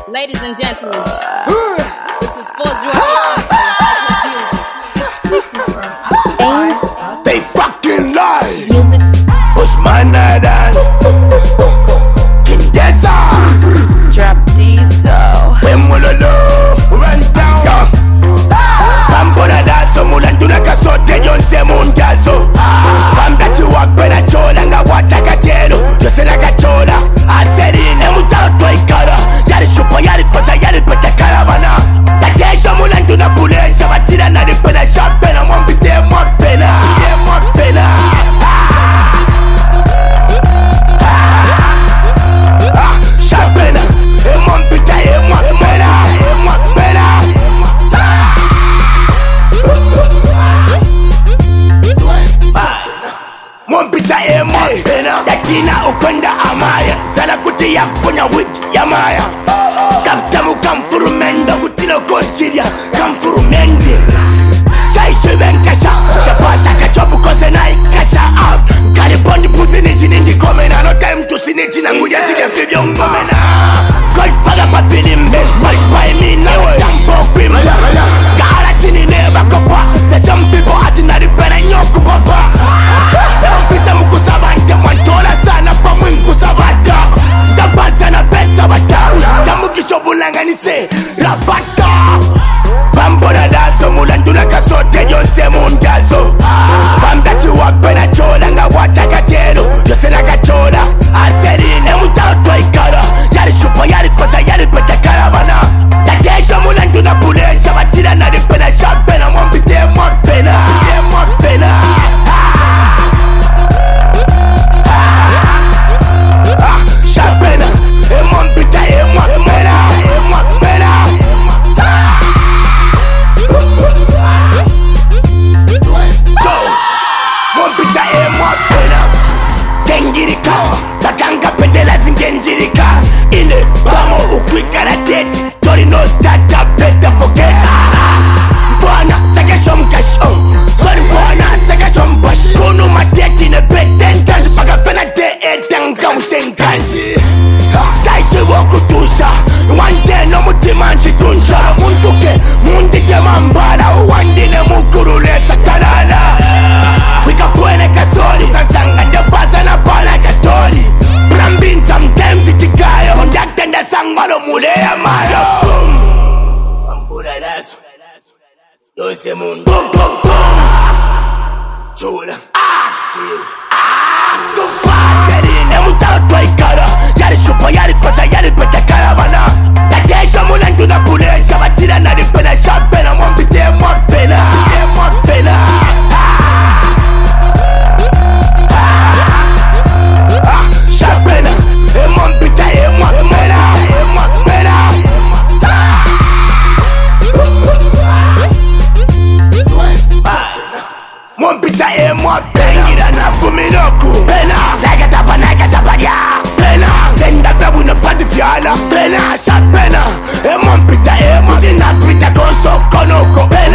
Ladies and gentlemen, this is Fozro Music. They fucking lie. Music. Usman Nadan, Kindeza, Drop Diesel, Wemulolo, run down. Bambona lazo mulanduna kasote yonse mundazo. Bambati wapena chola nga watakatelo yosela kachola. Aseline mutato ikara yari shupo yari kosa yari pete karavana. Takesha mulanduna bulesha batira nari pena shapena mwambite mwapena. Shapena, mwambita mwapena. Mwambita mwapena. Tatina ukonda amaya zala kuti ya kunya wiki ya maya. Kaptamu kamfurumendo kutino koshiria kamfurumendi. Shaishu venkasha yapasa kachobu kose na ikasha up. Kalipondi puzi niji nindi komena. No time to see niji na nguja tige fibyo ngomena. Godfather pa filimbe Right by me now Tampo kwimba Gara chini neba kopa There's some people ati naripena nyoku papa Pisa mkusabante Mwantola sana pa mwingu sabata Tabasa na pesa bata Tamukisho bulanga nise Rabata Bambona lazo mulanduna kasote yonse mundazo Bambati wapena chola nga watakatelo Yose na kachola Aseline mutato ikara Yari shupo yari kosa yari pete karavana. Takesha mulanduna bulesha batira nari pena shapena mwambite mwapena. Shapena, mwambite mwapena. Mwambita mwapena. Kengirika Takanga pendela zingenjirika Ile bamo ukwikara dead Story no start up better forget Bwana sakasho mkasho Sorry bwana sakasho mbash Kunu mateti ne beten Kanji paka fena de etanga usenkanji Saisi woku tusha Wande no mutimanji tunsha Munduke mundike mambala Uwandine mukurule sakalala Wika buene kasori Sansanga ndepaza na bala katori Brambin sometimes ichikayo Hondakenda sangalo mulea mara Boom Wambura lazo Yose mundu Boom boom boom Chula Super Serine mutato ikara Yari shupo yari kosa yari pete karavana Takesha mulanduna bulesha batira nari pena shapena mwambite mwapena. Shapena, mwambita mwapena. Mwambita mwapena. Ngira na fuminoku pena. Nagatapa ya pena. Senda tabu na pati fiala pena. Shapena, mwambita mwapena. Tina pita konso konoko pena.